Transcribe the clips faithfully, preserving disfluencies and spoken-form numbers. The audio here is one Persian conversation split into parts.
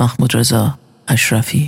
محمود رضا اشرفی.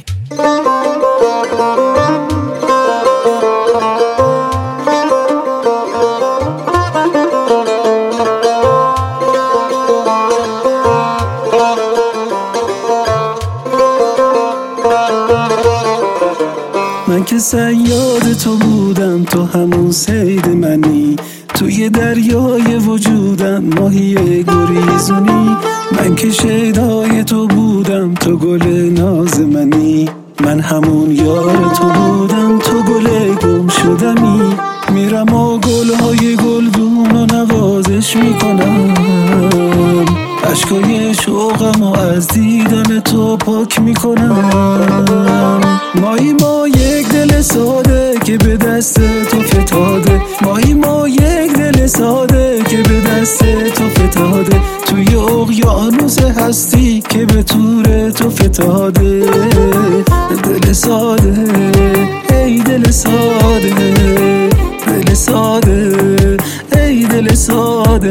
من که صیاد تو بودم، تو همون صید منی، توی دریای وجودم ماهی گریزونی. من که شیدای تو بودم، تو گل ناز منی، من همون یار تو بودم، تو گل گم شدمی. میرم و گلهای گلگون و نوازش میکنم، عشقای شوقم و از دیدن تو پاک میکنم. مایی ما یک دل ساده که به دست تو فتاده، مایی ما یک دل ساده که به دست تو فتاده، توی اقیانوس هستی که به تور تو فتاده. دل ساده ای دل ساده، دل ساده ای دل ساده.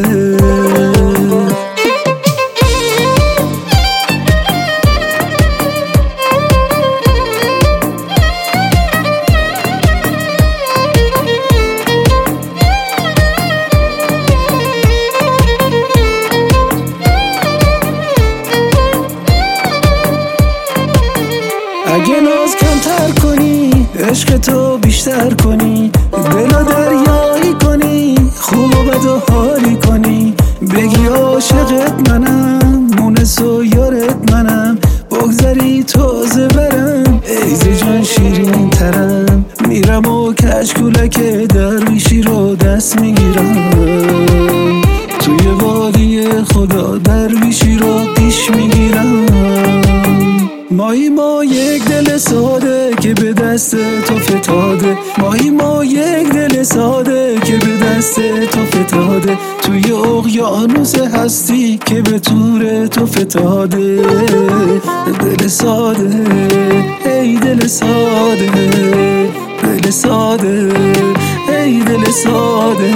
اگه ناز کمتر کنی، عشق تو بیشتر کنی، دل دریایی کنی، خوب و بد و حالی کنی، بگی عاشقت منم، مونس و یارت منم، بگذری تازه برم، ایزی جان شیرین ترم. میرم و کشکولک درویشی رو دست میگیرم، توی وادی خدا درویشی رو پیش میگیرم. مایی ما یک دل ساده که به دست تو فتاده، مایی ما یک دل ساده که به دست تو فتاده، توی اقیانوس هستی که به تور تو فتاده. دل ساده ای دل ساده، دل ساده ای دل ساده.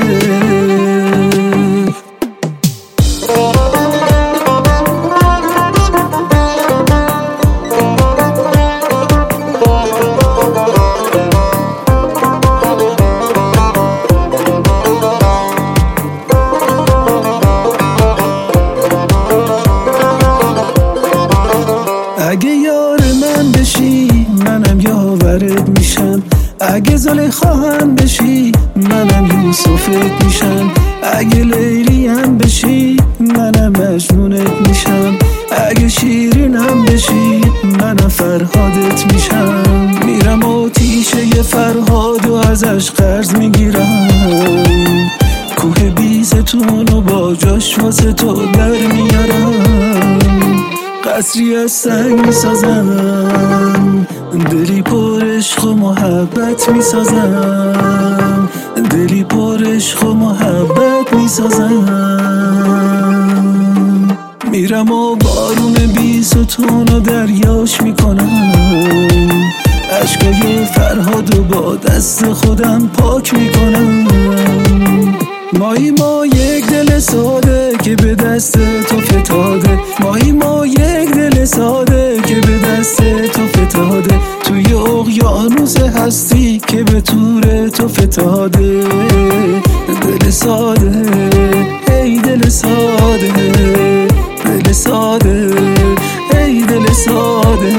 اگه یار من بشی منم یاورت میشم، اگه زلیخا هم بشی منم یوسفت میشم، اگه لیلی هم بشی منم مجنونت میشم، اگه شیرین هم بشی منم فرهادت میشم. میرم و تیشه فرهاد و ازش قرض میگیرم، کوه بیستون و با جاش واسه تو در میارم، قصری از سنگ میسازم، دلی پر عشق و محبت میسازم، دلی پر عشق و محبت میسازم. میرم و بارون بیستون و دریاش میکنم، عشقای فرهاد و با دست خودم پاک میکنم. مایی ما یک دل ساده که به دست تو فتاده، مایی ما یک دل ساده که به دست تو فتاده، توی اقیانوس هستی که به تور تو فتاده. دل ساده ای دل ساده، دل ساده ای دل ساده.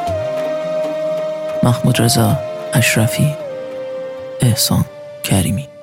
محمود رضا اشرفی، احسان کریمی.